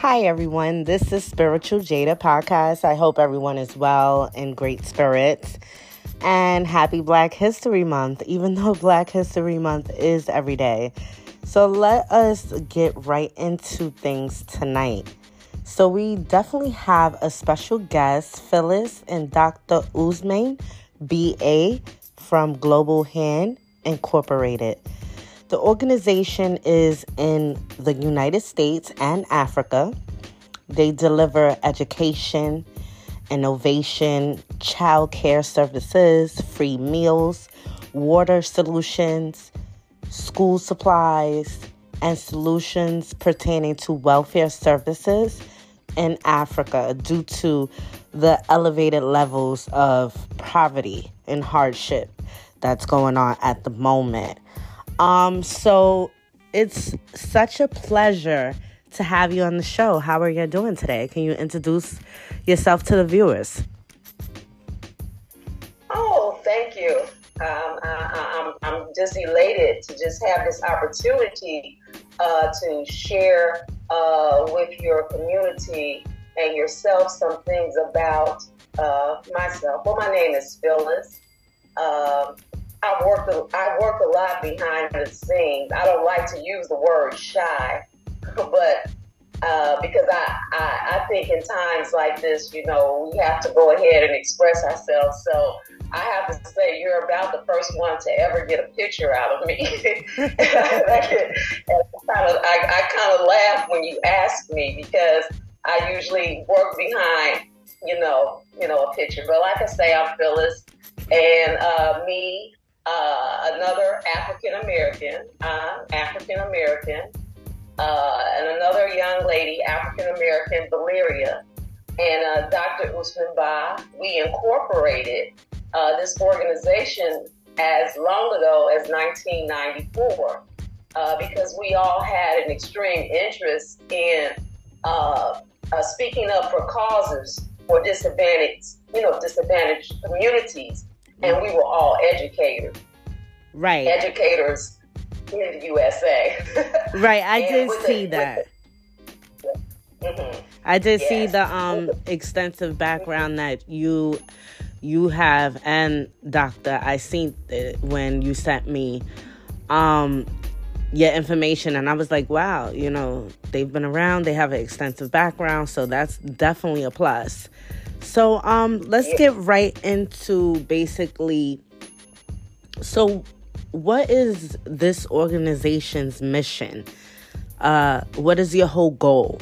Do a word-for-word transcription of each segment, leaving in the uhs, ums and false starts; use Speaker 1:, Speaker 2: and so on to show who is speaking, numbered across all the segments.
Speaker 1: Hi, everyone. This is Spiritual Jada Podcast. I hope everyone is well and great spirits. And happy Black History Month, even though Black History Month is every day. So let us get right into things tonight. So we definitely have a special guest, Phyllis and Doctor Usman, B A from Global Hand Incorporated. The organization is in the United States and Africa. They deliver education, innovation, child care services, free meals, water solutions, school supplies, and solutions pertaining to welfare services in Africa due to the elevated levels of poverty and hardship that's going on at the moment. Um, so it's such a pleasure to have you on the show. How are you doing today? Can you introduce yourself to the viewers?
Speaker 2: Oh, thank you. Um, I, I'm, I'm just elated to just have this opportunity uh, to share uh, with your community and yourself some things about uh, myself. Well, my name is Phyllis. Um, I work I work a lot behind the scenes. I don't like to use the word shy, but uh, because I, I I think in times like this, you know, we have to go ahead and express ourselves. So I have to say, you're about the first one to ever get a picture out of me. and kind of, I, I kind of laugh when you ask me because I usually work behind, you know, you know, a picture. But like I say, I'm Phyllis, and uh, me. Uh, another African-American, uh, African-American, uh, and another young lady, African-American, Valeria, and uh, Doctor Usman Ba. We incorporated uh, this organization as long ago as nineteen ninety-four uh, because we all had an extreme interest in uh, uh, speaking up for causes for disadvantaged, you know, disadvantaged communities. And we were all educators.
Speaker 1: Right.
Speaker 2: Educators in the U S A.
Speaker 1: Right. I did see the, that.
Speaker 2: The, mm-hmm.
Speaker 1: I did
Speaker 2: yes.
Speaker 1: see the um extensive background that you you have, and Doctor, I seen it when you sent me um your information, and I was like, wow, you know, they've been around, they have an extensive background, so that's definitely a plus. So um, let's
Speaker 2: yeah.
Speaker 1: get right into basically, so what is this organization's mission? Uh, what is your whole goal?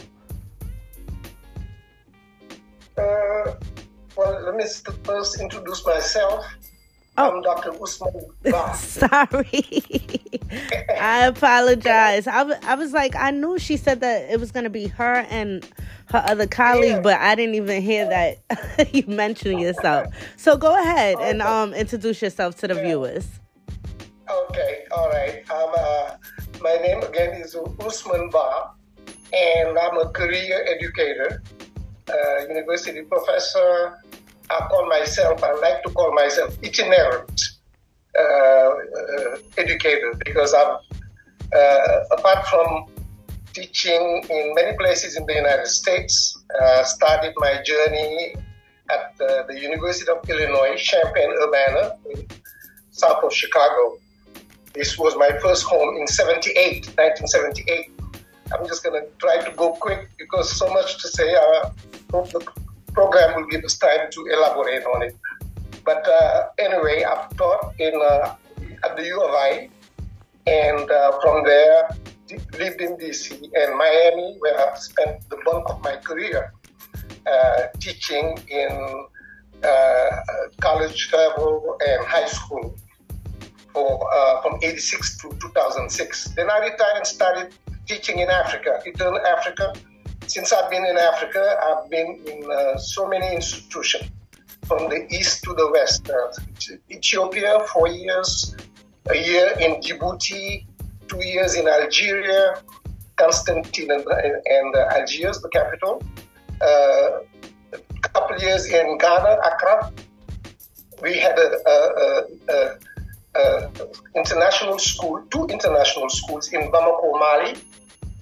Speaker 3: Uh, well, let me first introduce myself.
Speaker 1: Oh.
Speaker 3: I'm Doctor Usman Ba.
Speaker 1: Sorry. I apologize. I, w- I was like, I knew she said that it was going to be her and her other colleague, yeah. but I didn't even hear that you mentioned yourself. So go ahead okay. and um introduce yourself to the yeah. viewers.
Speaker 3: Okay, all right. Um, uh, my name again is Usman Ba, and I'm a career educator, uh, university professor. I call myself, I like to call myself itinerant uh, uh, educator because I'm, uh, apart from teaching in many places in the United States, uh, started my journey at uh, the University of Illinois, Champaign-Urbana, south of Chicago. This was my first home in seventy-eight, nineteen seventy-eight. I'm just going to try to go quick because so much to say. I hope the program will give us time to elaborate on it. But uh, anyway, I've taught in uh, at the U of I, and uh, from there lived in D C and Miami, where I've spent the bulk of my career uh, teaching in uh, college level and high school for uh, from eighty-six to two thousand six. Then I retired and started teaching in Africa, Eastern Africa. Since I've been in Africa, I've been in uh, so many institutions, from the east to the west. Uh, Ethiopia, four years, a year in Djibouti, two years in Algeria, Constantine and, and uh, Algiers, the capital. Uh, a couple years in Ghana, Accra. We had a, a, a, a, a international school, two international schools in Bamako, Mali,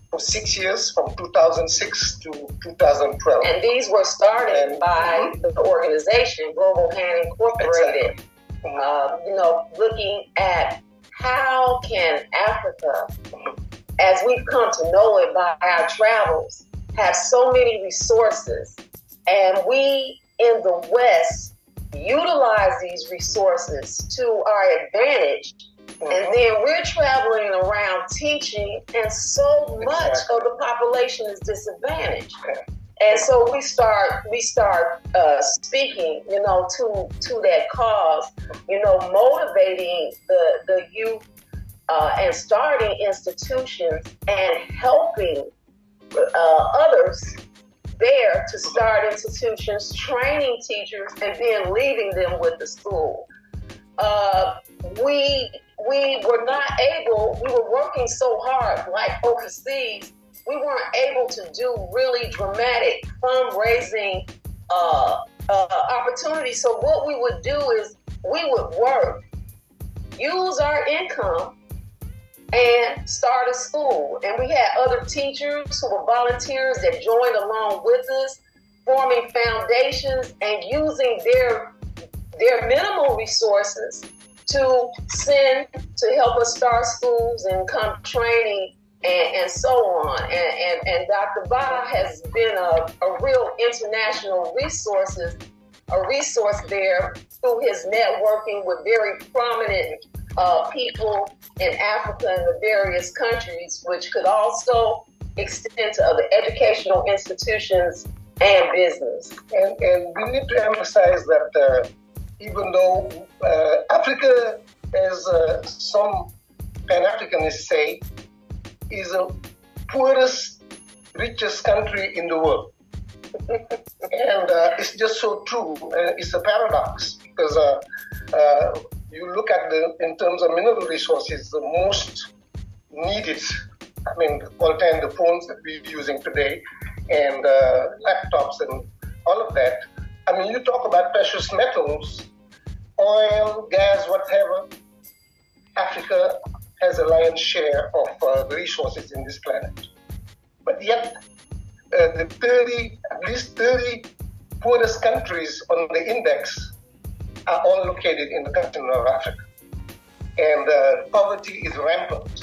Speaker 3: for six years, from two thousand six to two thousand twelve.
Speaker 2: And these were started and, by mm-hmm. the organization, Global Hand Incorporated, exactly. mm-hmm. uh, you know, looking at how can Africa, mm-hmm. as we've come to know it by our travels, have so many resources, and we in the West utilize these resources to our advantage. Mm-hmm. And then we're traveling around teaching, and so much exactly. of the population is disadvantaged. Okay. And so we start we start uh, speaking, you know, to to that cause, you know, motivating the the youth uh, and starting institutions and helping uh, others there to start institutions, training teachers, and then leaving them with the school. Uh, we we were not able, we were working so hard, like overseas, we weren't able to do really dramatic fundraising uh, uh, opportunities. So what we would do is we would work, use our income, and start a school. And we had other teachers who were volunteers that joined along with us, forming foundations and using their their minimal resources to send to help us start schools and come training and, and so on. And, and, and Doctor Ba has been a, a real international resources, a resource there through his networking with very prominent uh, people in Africa and the various countries, which could also extend to other educational institutions and business.
Speaker 3: And, and we need to emphasize that uh, even though uh, Africa, as uh, some Pan-Africanists say, is the poorest, richest country in the world. And uh, it's just so true. Uh, it's a paradox because uh, uh, you look at the, in terms of mineral resources, the most needed, I mean, all the time the phones that we're using today and uh, laptops and all of that. I mean, you talk about precious metals, oil, gas, whatever. Africa has a lion's share of uh, the resources in this planet. But yet, uh, the thirty, at least thirty poorest countries on the index are all located in the continent of Africa. And uh, poverty is rampant.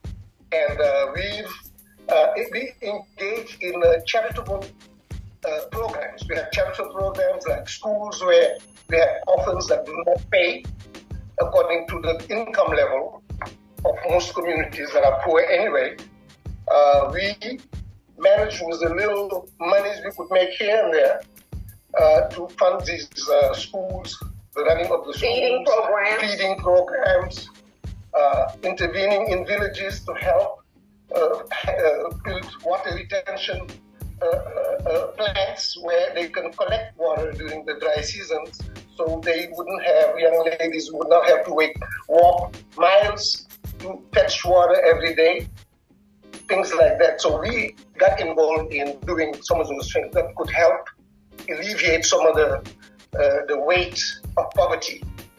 Speaker 3: And uh, we've uh, we engage in uh, charitable uh, programs. We have charitable programs like schools where we have orphans that do not pay according to the income level of most communities that are poor anyway. Uh, we manage with the little monies we could make here and there uh, to fund these uh, schools, the running of the schools,
Speaker 2: feeding programs,
Speaker 3: feeding programs uh, intervening in villages to help uh, uh, build water retention uh, uh, uh, plants where they can collect water during the dry seasons, so they wouldn't have, young ladies would not have to wait, walk miles to fetch water every day, things like that. So we got involved in doing some of those things that could help alleviate some of the uh, the weight of poverty.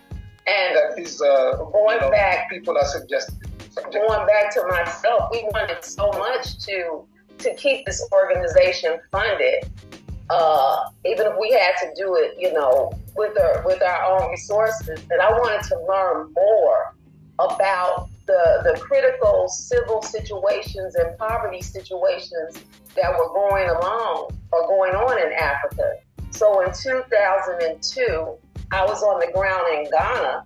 Speaker 2: And
Speaker 3: that is uh,
Speaker 2: going
Speaker 3: you know,
Speaker 2: back,
Speaker 3: people are suggesting.
Speaker 2: Going back to myself, we wanted so much to to keep this organization funded, uh, even if we had to do it, you know, with our with our own resources. And I wanted to learn more about the the critical civil situations and poverty situations that were going along or going on in Africa. So in two thousand two, I was on the ground in Ghana,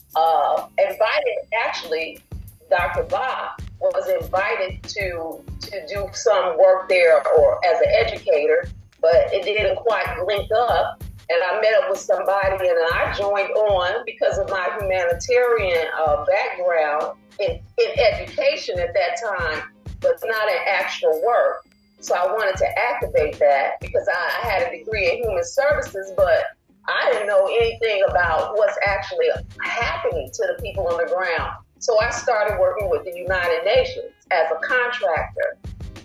Speaker 2: uh, invited, actually, Doctor Ba was invited to to do some work there or as an educator, but it didn't quite link up. And I met up with somebody and I joined on because of my humanitarian uh, background in, in education at that time, but not in actual work. So I wanted to activate that because I, I had a degree in human services, but I didn't know anything about what's actually happening to the people on the ground. So I started working with the United Nations as a contractor.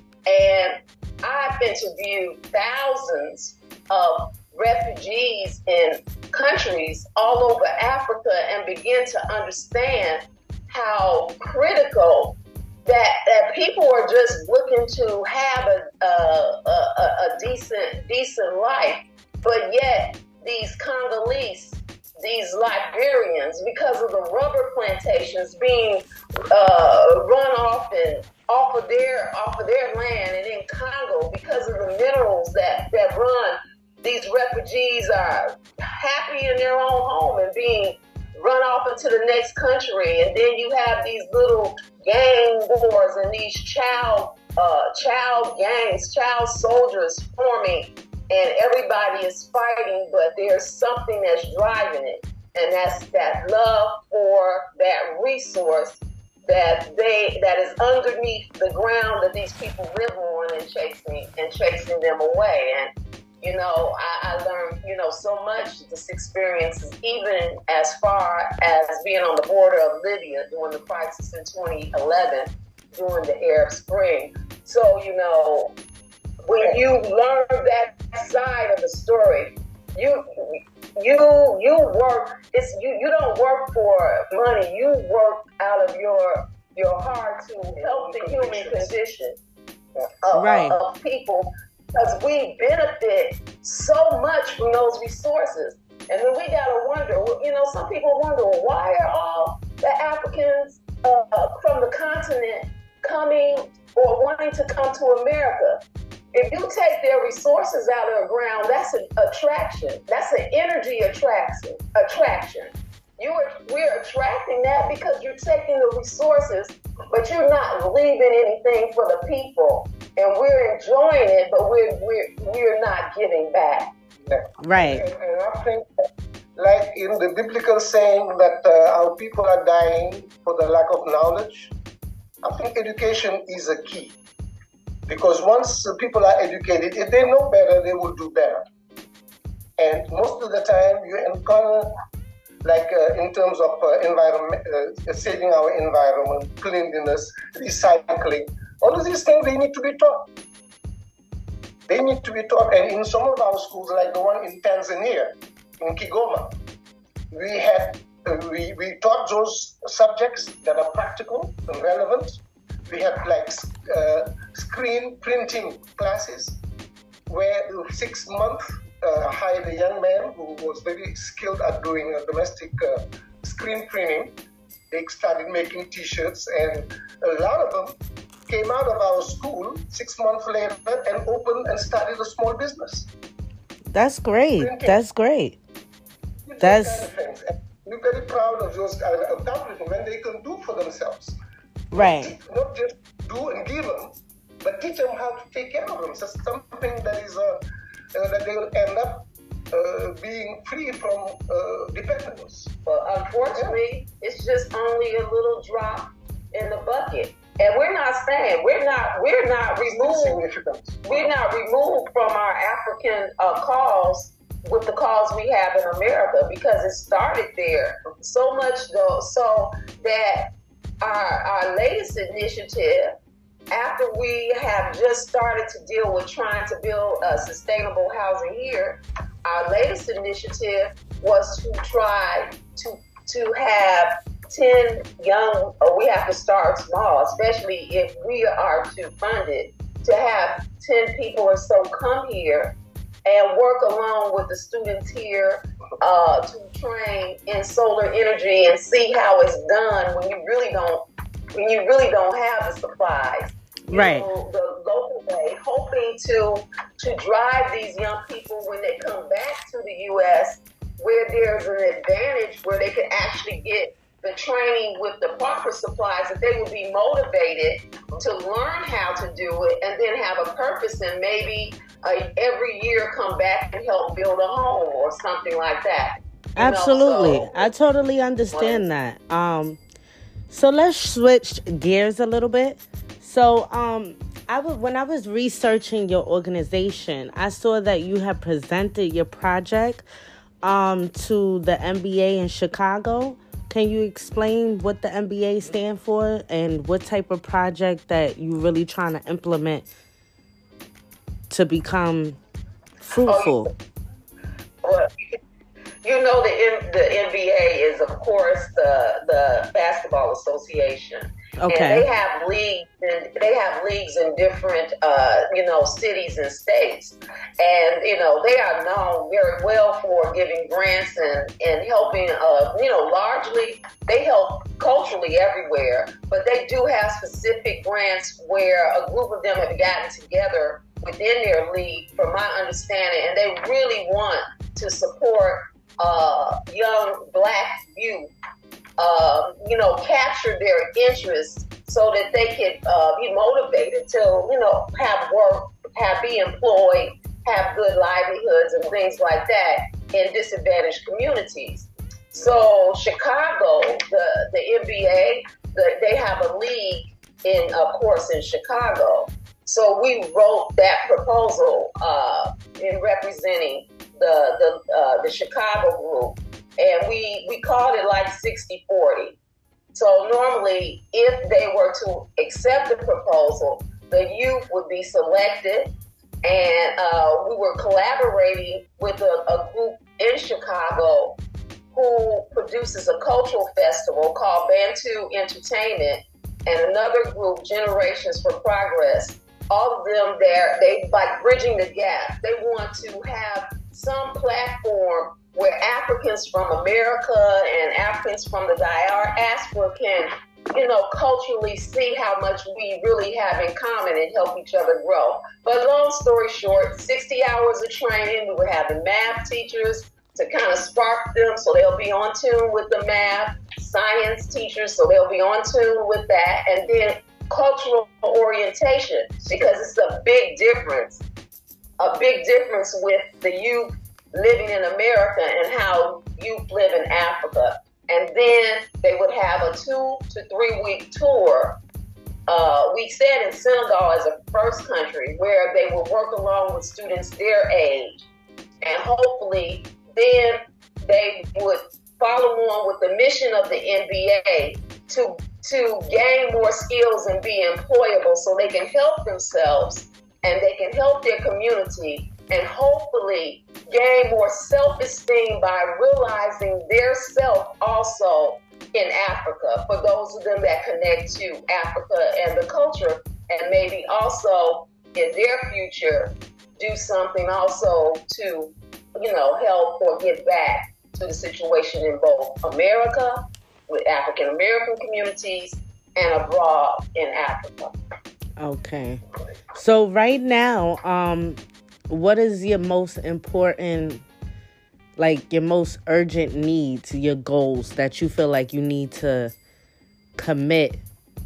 Speaker 2: And I've interviewed thousands of refugees in countries all over Africa and begin to understand how critical that that people are just looking to have a a, a, a decent decent life, but yet these Congolese, these Liberians, because of the rubber plantations being uh, run off and off of their off of their land, and in Congo, because of the minerals that that run, these refugees are happy in their own home and being run off into the next country. And then you have these little gang wars and these child uh, child gangs, child soldiers forming, and everybody is fighting, but there's something that's driving it, and that's that love for that resource that they that is underneath the ground that these people live on, and chasing and chasing them away. And you know, I, I learned, you know, so much this experience, even as far as being on the border of Libya during the crisis in twenty eleven, during the Arab Spring. So, you know, when you learn that side of the story, you you you work. It's you. You don't work for money. You work out of your your heart to help the human condition of,
Speaker 1: right.
Speaker 2: of people. Because we benefit so much from those resources. And then we got to wonder, you know, some people wonder, why are all the Africans uh, from the continent coming or wanting to come to America? If you take their resources out of the ground, that's an attraction. That's an energy attraction. Attraction. You are, we're attracting that because you're taking the resources, but you're not leaving anything for the people. And we're enjoying it, but we're we're we're not giving back.
Speaker 3: Yeah.
Speaker 1: Right.
Speaker 3: And, and I think, like in the biblical saying that uh, our people are dying for the lack of knowledge, I think education is a key. Because once uh, people are educated, if they know better, they will do better. And most of the time, you encounter, like uh, in terms of uh, environment, uh, saving our environment, cleanliness, recycling. All of these things, they need to be taught. They need to be taught. And in some of our schools, like the one in Tanzania, in Kigoma, we had uh, we, we taught those subjects that are practical and relevant. We had like uh, screen printing classes where six months uh, hired a young man who was very skilled at doing uh, domestic uh, screen printing. They started making T-shirts, and a lot of them came out of our school six months later and opened and started a small business.
Speaker 1: That's great.
Speaker 3: Printing.
Speaker 1: That's great.
Speaker 3: It's
Speaker 1: That's
Speaker 3: kind of things. And we're very proud of those uh, accomplishments when they can do for themselves.
Speaker 1: right.
Speaker 3: Not just do and give them, but teach them how to take care of them. So something that is uh, uh, that they will end up uh, being free from uh, dependence.
Speaker 2: But unfortunately, it's just only a little drop in the bucket. And we're not saying we're not we're not removed we're not removed from our African uh, cause with the cause we have in America, because it started there. So much though, so that our our latest initiative, after we have just started to deal with trying to build a sustainable housing here, our latest initiative was to try to to have ten young, or we have to start small, especially if we are to fund it, to have ten people or so come here and work along with the students here uh, to train in solar energy and see how it's done when you really don't, when you really don't have the supplies. You
Speaker 1: Right.
Speaker 2: know, the local way, hoping to to drive these young people when they come back to the U S, where there's an advantage where they can actually get the training with the proper supplies, that they will be motivated to learn how to do it and then have a purpose, and maybe uh, every year come back and help build a home or something like that. You
Speaker 1: Absolutely.
Speaker 2: know, so,
Speaker 1: I totally understand that. Um, so let's switch gears a little bit. So um, I w- when I was researching your organization, I saw that you have presented your project um, to the M B A in Chicago. Can you explain what the M B A stand for and what type of project that you really trying to implement to become fruitful?
Speaker 2: Well, you know, the M- the N B A is, of course, the the basketball association.
Speaker 1: Okay.
Speaker 2: And they have leagues, and they have leagues in different, uh, you know, cities and states, and you know they are known very well for giving grants and and helping. Uh, you know, largely they help culturally everywhere, but they do have specific grants where a group of them have gotten together within their league, from my understanding, and they really want to support uh, young Black youth. Uh, you know, capture their interests so that they can uh, be motivated to, you know, have work, have be employed, have good livelihoods and things like that in disadvantaged communities. So Chicago, the, the N B A, the, they have a league in, of course, in Chicago. So we wrote that proposal uh, in representing the the, uh, the Chicago group. And we, we called it like sixty forty. So normally, if they were to accept the proposal, the youth would be selected. And uh, we were collaborating with a, a group in Chicago who produces a cultural festival called Bantu Entertainment, and another group, Generations for Progress. All of them there, they like bridging the gap. They want to have some platform where Africans from America and Africans from the diaspora can, you know, culturally see how much we really have in common and help each other grow. But long story short, sixty hours of training. We were having math teachers to kind of spark them so they'll be on tune with the math, science teachers so they'll be on tune with that, and then cultural orientation, because it's a big difference, a big difference with the youth living in America and how youth live in Africa. And then they would have a two to three week tour. Uh, we said in Senegal as a first country, where they would work along with students their age. And hopefully then they would follow on with the mission of the N B A to, to gain more skills and be employable so they can help themselves and they can help their community, and hopefully gain more self-esteem by realizing their self also in Africa, for those of them that connect to Africa and the culture, and maybe also in their future do something also to, you know, help or give back to the situation in both America with African American communities and abroad in Africa.
Speaker 1: Okay. So right now, um, what is your most important, like your most urgent needs, your goals that you feel like you need to commit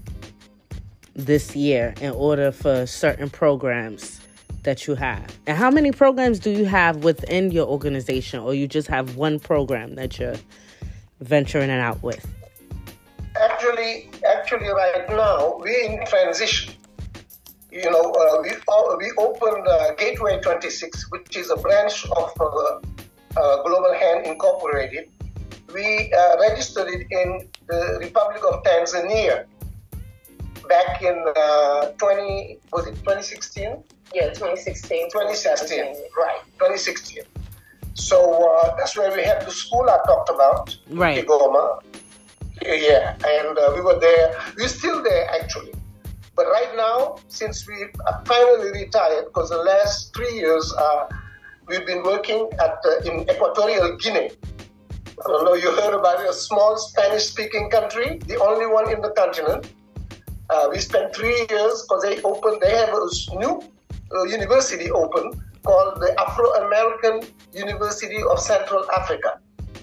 Speaker 1: this year in order for certain programs that you have? And how many programs do you have within your organization, or you just have one program that you're venturing it out with?
Speaker 3: Actually, actually, right now we're in transition. You know, uh, we uh, we opened uh, Gateway twenty-six, which is a branch of uh, uh, Global Hand Incorporated. We uh, registered it in the Republic of Tanzania back in uh, twenty was it twenty sixteen?
Speaker 2: Yeah, twenty sixteen.
Speaker 3: twenty sixteen, right? twenty sixteen. So uh, that's where we had the school I talked about,
Speaker 1: right?
Speaker 3: Kigoma. Yeah, and uh, we were there. We're still there actually. But right now, since we finally retired, because the last three years uh, we've been working at uh, in Equatorial Guinea. I don't know, you heard about it, a small Spanish-speaking country, the only one in the continent. Uh, we spent three years because they opened. They have a new uh, university open called the Afro-American University of Central Africa.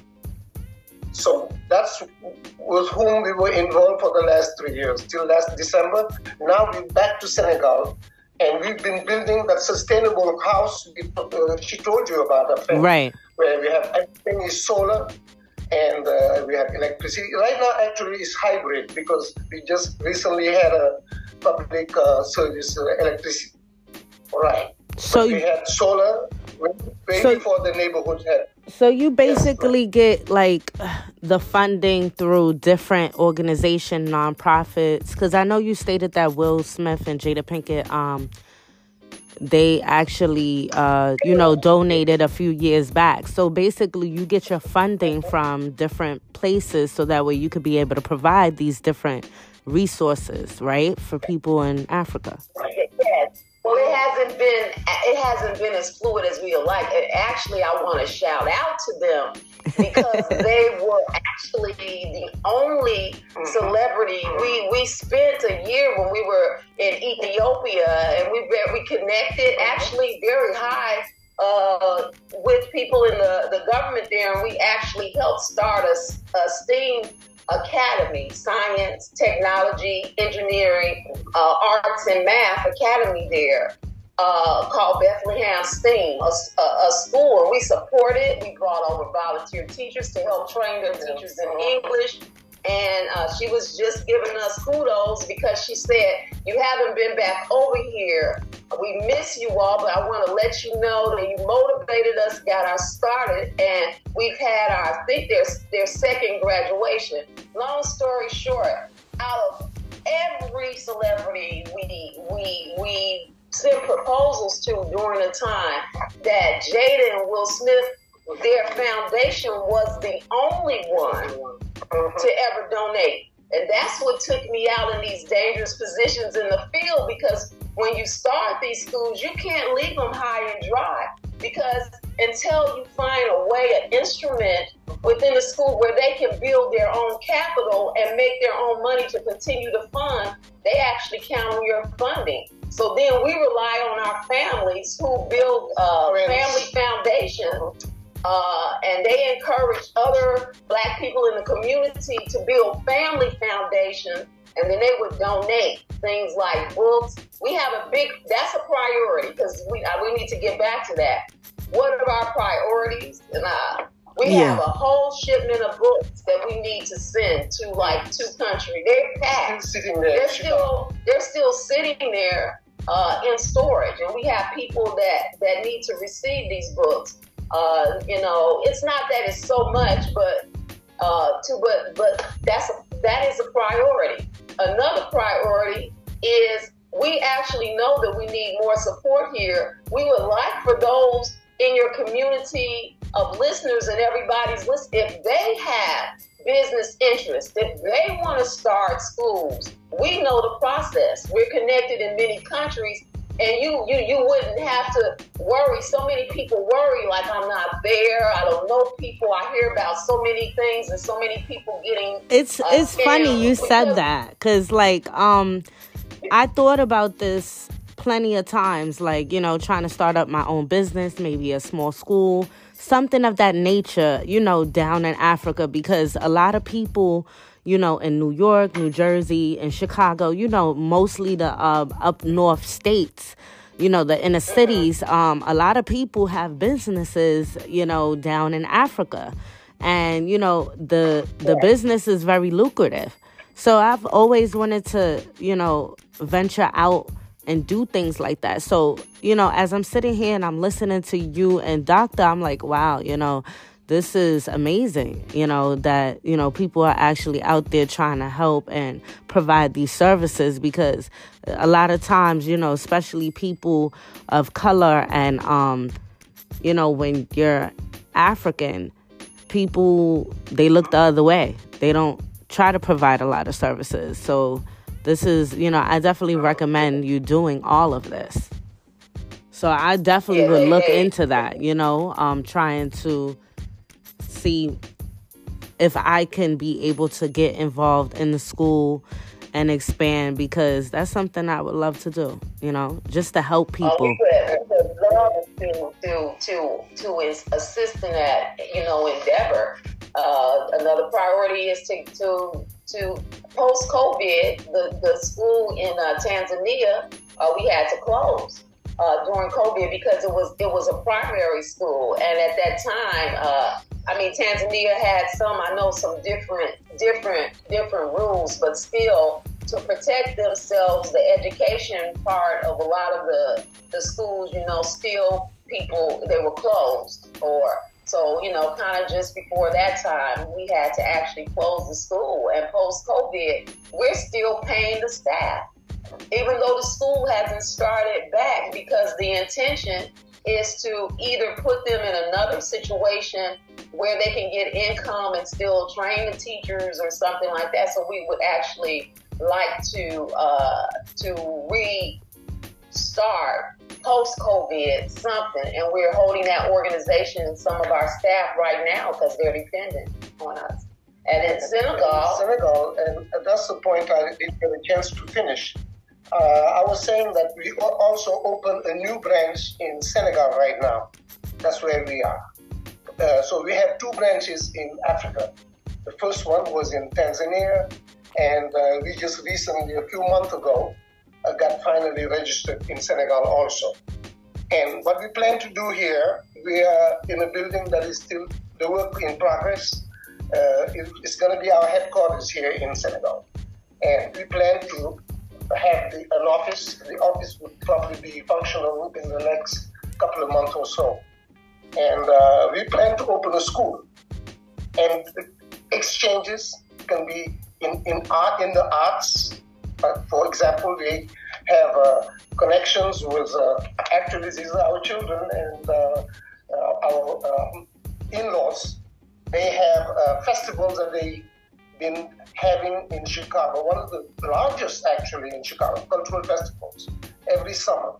Speaker 3: So that's with whom we were involved for the last three years, till last December. Now we're back to Senegal, and we've been building that sustainable house we, uh, she told you about, I think,
Speaker 1: right?
Speaker 3: Where we have everything is solar, and uh, we have electricity. Right now, actually, it's hybrid because we just recently had a public uh, service uh, electricity. Right.
Speaker 1: So
Speaker 3: but we had solar way
Speaker 1: so,
Speaker 3: before the neighborhood had.
Speaker 1: So you basically yes, get like the funding through different organization, nonprofits. Because I know you stated that Will Smith and Jada Pinkett um, they actually, uh, you know, donated a few years back. So basically, you get your funding from different places so that way you could be able to provide these different resources, right, for people in Africa.
Speaker 2: Yes. Well, it hasn't been it hasn't been as fluid as we would like. And actually, I want to shout out to them because they were actually the only celebrity. We we spent a year when we were in Ethiopia, and we we connected actually very high uh, with people in the, the government there, and we actually helped start a, a STEAM academy, science, technology, engineering, uh, arts, and math academy there, uh, called Bethlehem STEAM, a, a, a school where we supported. We brought over volunteer teachers to help train their teachers in English. And uh, she was just giving us kudos because she said, you haven't been back over here. We miss you all, but I want to let you know that you motivated us, got us started, and we've had our, I think their, their second graduation. Long story short, out of every celebrity we we we sent proposals to during the time that Jada and Will Smith, their foundation was the only one to ever donate. And that's what took me out in these dangerous positions in the field, because when you start these schools, you can't leave them high and dry, because until you find a way, an instrument within the school where they can build their own capital and make their own money to continue to fund, they actually count on your funding. So then we rely on our families who build uh, family foundations. Uh, and they encourage other Black people in the community to build family foundations, and then they would donate things like books. We have a big, that's a priority, because we uh, we need to get back to that. What are our priorities? And uh, we
Speaker 1: Yeah.
Speaker 2: have a whole shipment of books that we need to send to like two countries. They're packed.
Speaker 3: Sitting there.
Speaker 2: They're still they're still sitting there uh, in storage, and we have people that that need to receive these books. Uh, you know, it's not that it's so much, but uh, to but but that's a, that is a priority. Another priority is we actually know that we need more support here. We would like for those in your community of listeners and everybody's list, if they have business interests, if they want to start schools, we know the process. We're connected in many countries. And you, you you wouldn't have to worry. So many people worry, like, I'm not there, I don't know people. I hear about so many things and so many people getting
Speaker 1: It's
Speaker 2: uh,
Speaker 1: it's funny you said that, because like um I thought about this plenty of times, like, you know, trying to start up my own business, maybe a small school, something of that nature, you know, down in Africa, because a lot of people, you know, in New York, New Jersey, and Chicago, you know, mostly the uh, up north states, you know, the inner cities, um, a lot of people have businesses, you know, down in Africa. And, you know, the the business is very lucrative. So I've always wanted to, you know, venture out and do things like that. So, you know, as I'm sitting here and I'm listening to you and Doctor, I'm like, wow, you know, this is amazing, you know, that, you know, people are actually out there trying to help and provide these services, because a lot of times, you know, especially people of color and, um, you know, when you're African, people, they look the other way. They don't try to provide a lot of services. So this is, you know, I definitely recommend you doing all of this. So I definitely
Speaker 2: Yeah,
Speaker 1: would look
Speaker 2: hey.
Speaker 1: into that, you know, um, trying to see if I can be able to get involved in the school and expand, because that's something I would love to do, you know, just to help people.
Speaker 2: Oh, we would, we would love to, to, to, to assist in that, you know, endeavor. Uh, another priority is to, to, to post-COVID, the, the school in uh, Tanzania, uh, we had to close. Uh, during COVID, because it was it was a primary school, and at that time, uh, I mean, Tanzania had some, I know some different different different rules, but still, to protect themselves, the education part of a lot of the the schools, you know, still people, they were closed, or so, you know, kind of just before that time, we had to actually close the school. And post COVID, we're still paying the staff. even though the school hasn't started back, because the intention is to either put them in another situation where they can get income and still train the teachers or something like that. So we would actually like to uh, to restart post-COVID something, and we're holding that organization and some of our staff right now because they're dependent on us. And in Senegal,
Speaker 3: Senegal, and that's the point I didn't get a chance to finish. Uh, I was saying that we also opened a new branch in Senegal right now. That's where we are. Uh, so we have two branches in Africa. The first one was in Tanzania, and uh, we just recently, a few months ago, uh, got finally registered in Senegal also. And what we plan to do here, we are in a building that is still the work in progress. Uh, it, it's going to be our headquarters here in Senegal. And we plan to have the, an office. The office would probably be functional in the next couple of months or so. And uh, we plan to open a school. And exchanges can be in, in art, in the arts. Uh, for example, we have uh, connections with, uh, actually these are our children and uh, uh, our uh, in-laws. They have uh, festivals that they've been having in Chicago, one of the largest actually in Chicago, cultural festivals, every summer.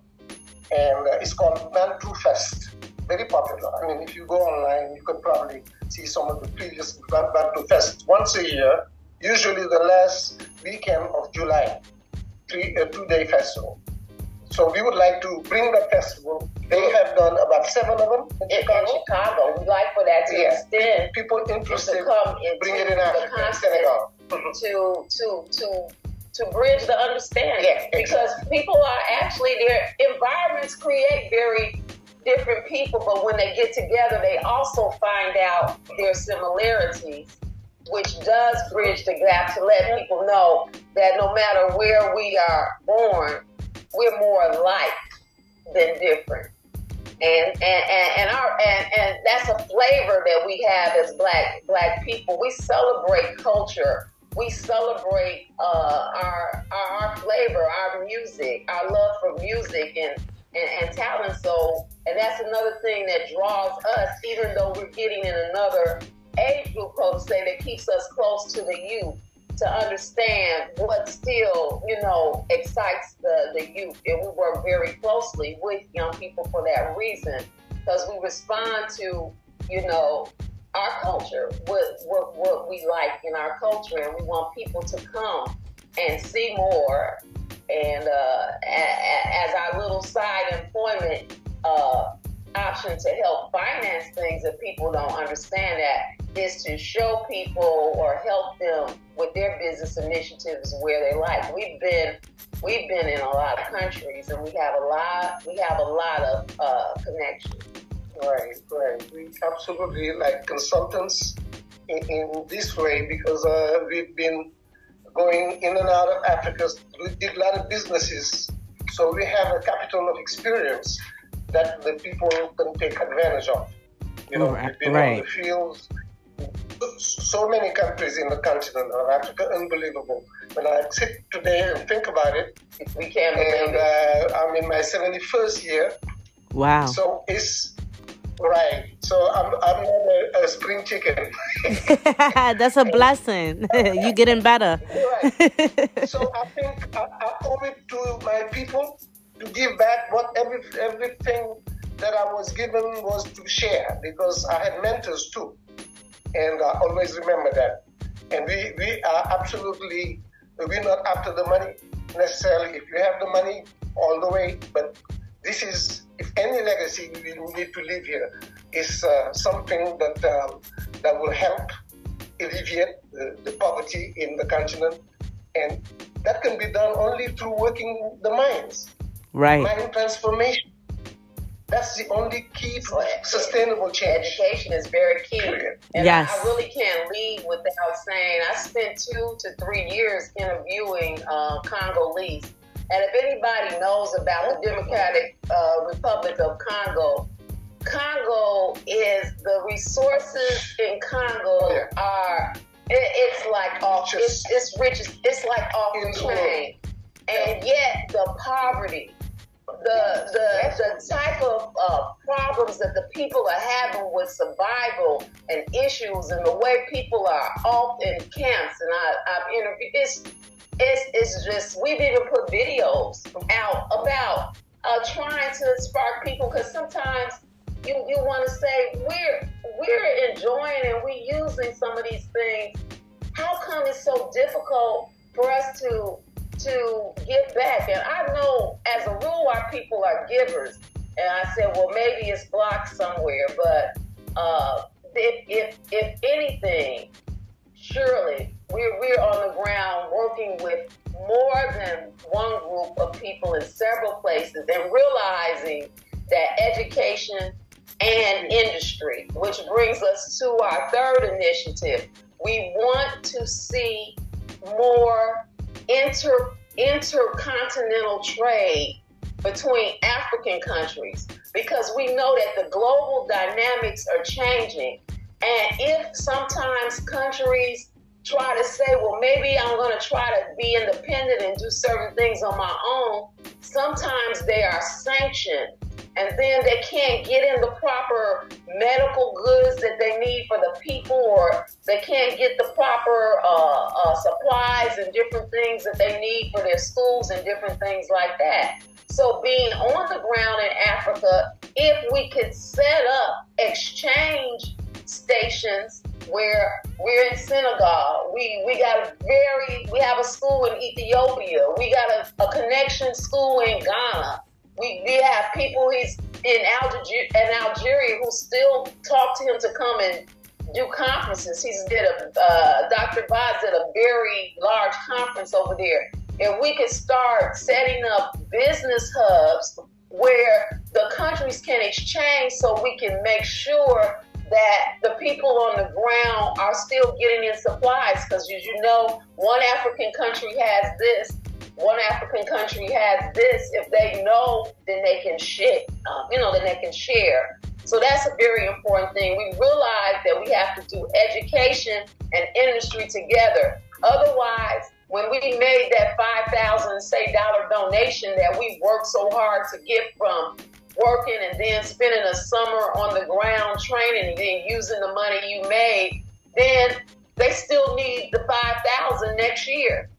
Speaker 3: And uh, it's called Bantu Fest, very popular. I mean, if you go online, you could probably see some of the previous Bantu Fest once a year, usually the last weekend of July, three, a two-day festival. So we would like to bring that festival. They have done about seven of them in,
Speaker 2: in
Speaker 3: Chicago.
Speaker 2: Chicago. We'd like for that to
Speaker 3: Yeah.
Speaker 2: extend.
Speaker 3: People interested,
Speaker 2: to come into
Speaker 3: bring it in
Speaker 2: the
Speaker 3: Africa,
Speaker 2: concept
Speaker 3: Senegal.
Speaker 2: to to to to bridge the understanding.
Speaker 3: Yeah,
Speaker 2: because
Speaker 3: exactly.
Speaker 2: people are actually, their environments create very different people, but when they get together, they also find out their similarities, which does bridge the gap to let people know that no matter where we are born, we're more alike than different. And and, and, and our and, and that's a flavor that we have as black black people. We celebrate culture. We celebrate uh, our, our our flavor, our music, our love for music and, and, and talent. So, and that's another thing that draws us, even though we're getting in another age group, so to say, that keeps us close to the youth, to understand what still, you know, excites the, the youth. And we work very closely with young people for that reason, because we respond to, you know, our culture, what, what what we like in our culture, and we want people to come and see more. And uh, as our little side employment uh, option to help finance things, if people don't understand that, is to show people or help them with their business initiatives where they like. We've been we've been in a lot of countries, and we have a lot we have a lot of uh, connections.
Speaker 3: Right, right. We absolutely like consultants in, in this way, because uh, we've been going in and out of Africa. We did a lot of businesses, so we have a capital of experience that the people can take advantage of. You know,
Speaker 1: Right,
Speaker 3: we've been
Speaker 1: right.
Speaker 3: on the fields. So many countries in the continent of Africa, unbelievable. When I sit today and think about it,
Speaker 2: We can't
Speaker 3: and
Speaker 2: believe it.
Speaker 3: uh, I'm in my seventy-first year,
Speaker 1: Wow.
Speaker 3: so it's right. So I'm I'm not a, a spring chicken.
Speaker 1: That's a blessing. You getting better.
Speaker 3: Right. So I think I, I owe it to my people to give back what every everything that I was given was to share, because I had mentors too, and I always remember that. And we we are absolutely, we're not after the money necessarily. If you have the money, all the way, but this is, if any legacy we need to leave here, is uh, something that um, that will help alleviate the, the poverty in the continent, and that can be done only through working the minds,
Speaker 1: Right.
Speaker 3: mind transformation. That's the only key for sustainable change.
Speaker 2: Education is very key.
Speaker 3: Period.
Speaker 2: And
Speaker 1: Yes.
Speaker 2: I, I really can't leave without saying I spent two to three years interviewing uh, Congolese. And if anybody knows about the Democratic uh, Republic of Congo, Congo is, the resources in Congo
Speaker 3: Oh, yeah.
Speaker 2: are, it, it's like off, it's,
Speaker 3: Just-
Speaker 2: it's rich, it's like off
Speaker 3: In
Speaker 2: the
Speaker 3: the world.
Speaker 2: chain. And yet the poverty, the the the type of uh, problems that the people are having with survival and issues, and the way people are off in camps, and I, I've interviewed, it's, it's, it's just, we've even put videos out about uh, trying to spark people, because sometimes you, you want to say, we're, we're enjoying and we're using some of these things. How come it's so difficult for us to to give back? And I know as a rule our people are givers, and I said, well, maybe it's blocked somewhere, but uh, if, if if anything, surely we're, we're on the ground working with more than one group of people in several places, and realizing that education and industry, which brings us to our third initiative, we want to see more inter intercontinental trade between African countries, because we know that the global dynamics are changing. And if sometimes countries try to say, well, maybe I'm going to try to be independent and do certain things on my own, sometimes they are sanctioned, and then they can't get in the proper medical goods that they need for the people, or they can't get the proper uh, uh, supplies and different things that they need for their schools and different things like that. So being on the ground in Africa, if we could set up exchange stations where we're in Senegal, we, we got a very, we have a school in Ethiopia, we got a, a connection school in Ghana. We, we have people he's in, Alger- in Algeria who still talk to him to come and do conferences. He's did a, uh, Doctor Vaz did a very large conference over there. If we could start setting up business hubs where the countries can exchange, so we can make sure that the people on the ground are still getting in supplies. Because as you know, one African country has this, one African country has this. If they know, then they can share, um, you know, then they can share. So that's a very important thing. We realize that we have to do education and industry together. Otherwise, when we made that five thousand say dollar donation that we worked so hard to get from working and then spending a summer on the ground training and then using the money you made, then they still need the five thousand next year,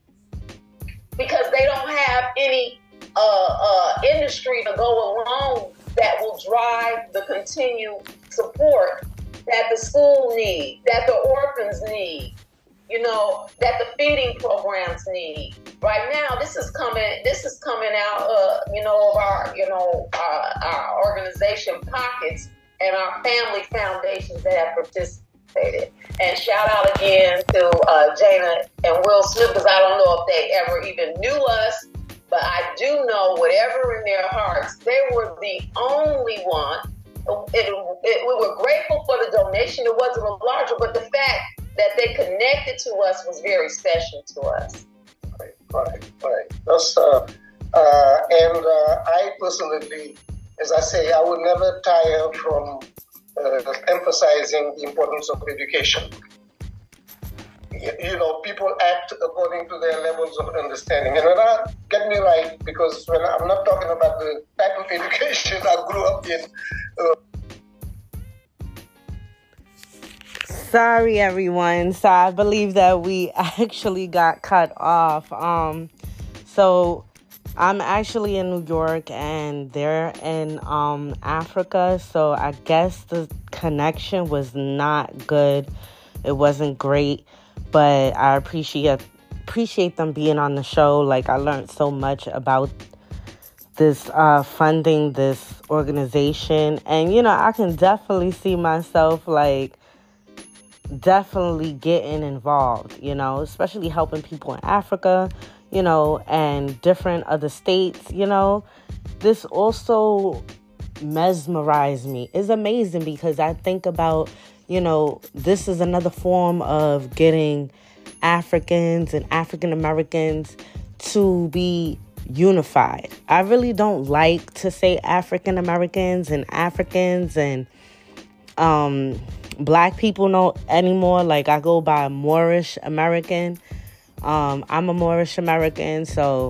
Speaker 2: because they don't have any uh, uh, industry to go along that will drive the continued support that the school need, that the orphans need, you know, that the feeding programs need. Right now, this is coming. This is coming out, uh, you know, of our, you know, our, our organization Pockets and our family foundations that have participated. And shout out again to uh, Jana and Will Smith, because I don't know if they ever even knew us, but I do know whatever in their hearts, they were the only one. It, it, we were grateful for the donation. It wasn't a larger, but the fact that they connected to us was very special to us.
Speaker 3: Right, right, right. That's, uh, uh, and uh, I personally, as I say, I would never tire from uh, emphasizing the importance of education. You, you know, people act according to their levels of understanding. And when I, get me right, because when I'm not talking about the type of education I grew up in. Uh,
Speaker 1: Sorry, everyone. So I believe that we actually got cut off. Um, so I'm actually in New York and they're in um, Africa. So I guess the connection was not good. It wasn't great, but I appreciate appreciate them being on the show. Like, I learned so much about this uh, funding this organization, and you know, I can definitely see myself like. definitely getting involved, you know, especially helping people in Africa, you know, and different other states, you know. This also mesmerized me. It's amazing because I think about, you know, this is another form of getting Africans and African Americans to be unified. I really don't like to say African Americans and Africans and um Black people no anymore. Like, I go by Moorish American. Um, I'm a Moorish American, so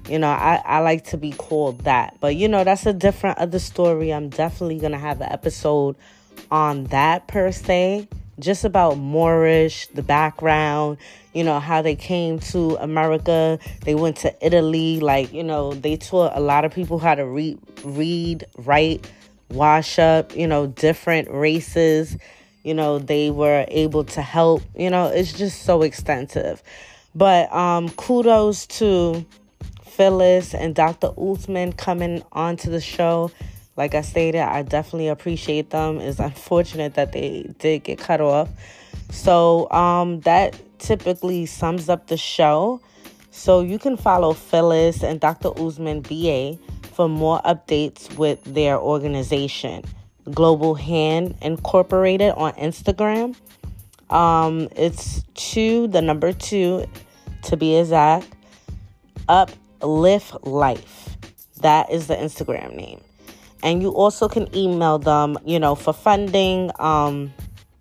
Speaker 1: You know, I, I like to be called that. But, you know, that's a different other story. I'm definitely going to have an episode on that per se. Just about Moorish, the background, you know, how they came to America. They went to Italy. Like, you know, they taught a lot of people how to read, read, write, wash up, you know, different races. You know, they were able to help. You know, it's just so extensive. But um, kudos to Phyllis and Doctor Usman coming onto the show. Like I stated, I definitely appreciate them. It's unfortunate that they did get cut off. So um, that typically sums up the show. So you can follow Phyllis and Doctor Usman B A for more updates with their organization, Global Hand Incorporated, on Instagram. Um, it's two, the number two, to be exact, Uplift Life. That is the Instagram name. And you also can email them, you know, for funding, um,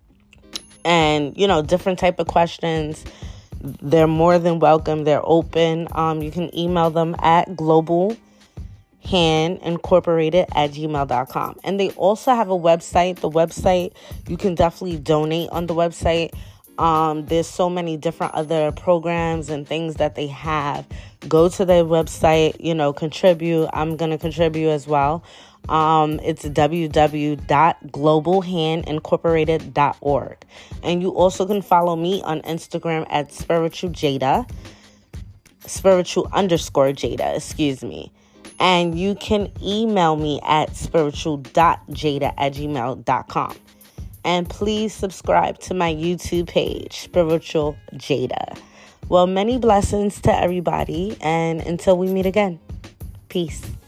Speaker 1: and, you know, different type of questions. They're more than welcome. They're open. Um, you can email them at global hand incorporated at gmail dot com. And they also have a website. The website, you can definitely donate on the website. Um, there's so many different other programs and things that they have. Go to their website, you know, contribute. I'm going to contribute as well. Um, it's w w w dot global hand incorporated dot org. And you also can follow me on Instagram at Spiritual Jada, spiritual underscore Jada, excuse me. And you can email me at spiritual dot jada at gmail dot com. And please subscribe to my YouTube page, Spiritual Jada. Well, many blessings to everybody. And until we meet again, peace.